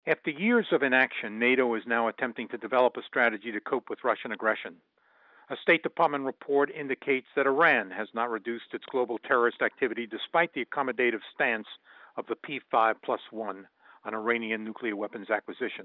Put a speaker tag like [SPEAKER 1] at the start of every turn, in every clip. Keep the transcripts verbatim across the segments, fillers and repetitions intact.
[SPEAKER 1] After years of inaction, NATO is now attempting to develop a strategy to cope with Russian aggression. A State Department report indicates that Iran has not reduced its global terrorist activity despite the accommodative stance of the P five plus one on Iranian nuclear weapons acquisition.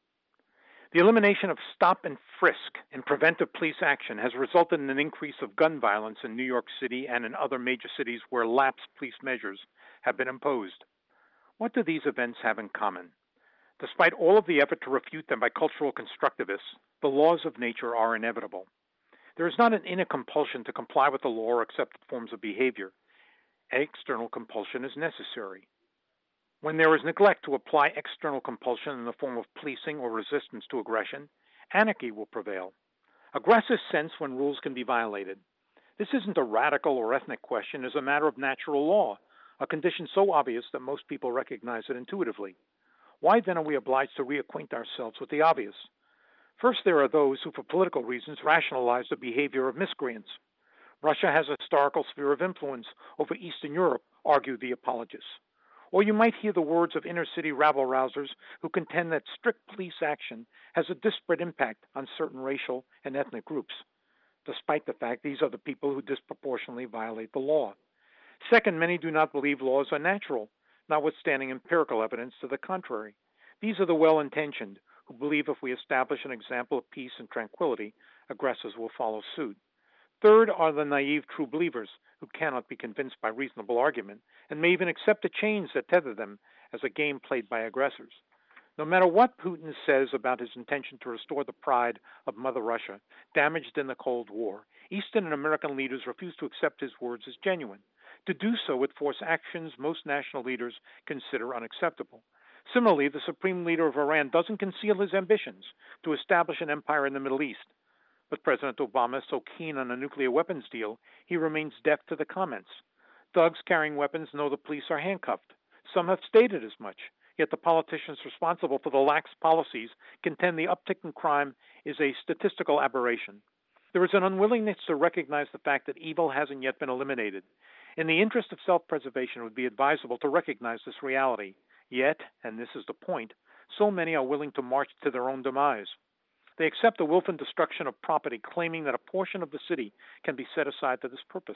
[SPEAKER 1] The elimination of stop and frisk and preventive police action has resulted in an increase of gun violence in New York City and in other major cities where lax police measures have been imposed. What do these events have in common? Despite all of the effort to refute them by cultural constructivists, the laws of nature are inevitable. There is not an inner compulsion to comply with the law or accepted forms of behavior. External compulsion is necessary. When there is neglect to apply external compulsion in the form of policing or resistance to aggression, anarchy will prevail. Aggressors sense when rules can be violated. This isn't a radical or ethnic question, it is a matter of natural law, a condition so obvious that most people recognize it intuitively. Why then are we obliged to reacquaint ourselves with the obvious? First, there are those who, for political reasons, rationalize the behavior of miscreants. Russia has a historical sphere of influence over Eastern Europe, argue the apologists. Or you might hear the words of inner-city rabble-rousers who contend that strict police action has a disparate impact on certain racial and ethnic groups, despite the fact these are the people who disproportionately violate the law. Second, many do not believe laws are natural, notwithstanding empirical evidence to the contrary. These are the well-intentioned, who believe if we establish an example of peace and tranquility, aggressors will follow suit. Third are the naive true believers who cannot be convinced by reasonable argument and may even accept the chains that tether them as a game played by aggressors. No matter what Putin says about his intention to restore the pride of Mother Russia, damaged in the Cold War, Eastern and American leaders refuse to accept his words as genuine. To do so would force actions most national leaders consider unacceptable. Similarly, the supreme leader of Iran doesn't conceal his ambitions to establish an empire in the Middle East. But President Obama is so keen on a nuclear weapons deal, he remains deaf to the comments. Thugs carrying weapons know the police are handcuffed. Some have stated as much, yet the politicians responsible for the lax policies contend the uptick in crime is a statistical aberration. There is an unwillingness to recognize the fact that evil hasn't yet been eliminated. In the interest of self-preservation, it would be advisable to recognize this reality. Yet, and this is the point, so many are willing to march to their own demise. They accept the willful destruction of property, claiming that a portion of the city can be set aside for this purpose.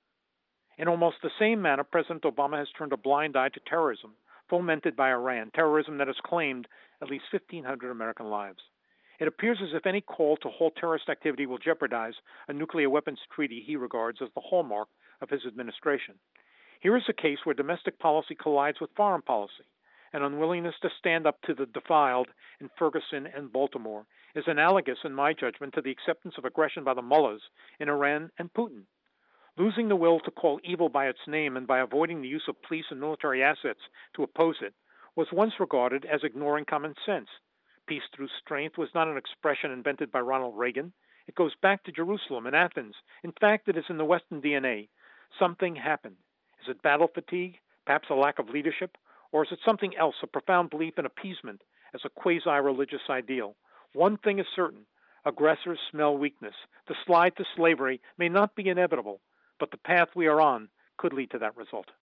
[SPEAKER 1] In almost the same manner, President Obama has turned a blind eye to terrorism, fomented by Iran, terrorism that has claimed at least fifteen hundred American lives. It appears as if any call to halt terrorist activity will jeopardize a nuclear weapons treaty he regards as the hallmark of his administration. Here is a case where domestic policy collides with foreign policy. An unwillingness to stand up to the defiled in Ferguson and Baltimore is analogous, in my judgment, to the acceptance of aggression by the mullahs in Iran and Putin. Losing the will to call evil by its name and by avoiding the use of police and military assets to oppose it was once regarded as ignoring common sense. Peace through strength was not an expression invented by Ronald Reagan. It goes back to Jerusalem and Athens. In fact, it is in the Western D N A. Something happened. Is it battle fatigue, perhaps a lack of leadership? Or is it something else, a profound belief in appeasement as a quasi-religious ideal? One thing is certain, aggressors smell weakness. The slide to slavery may not be inevitable, but the path we are on could lead to that result.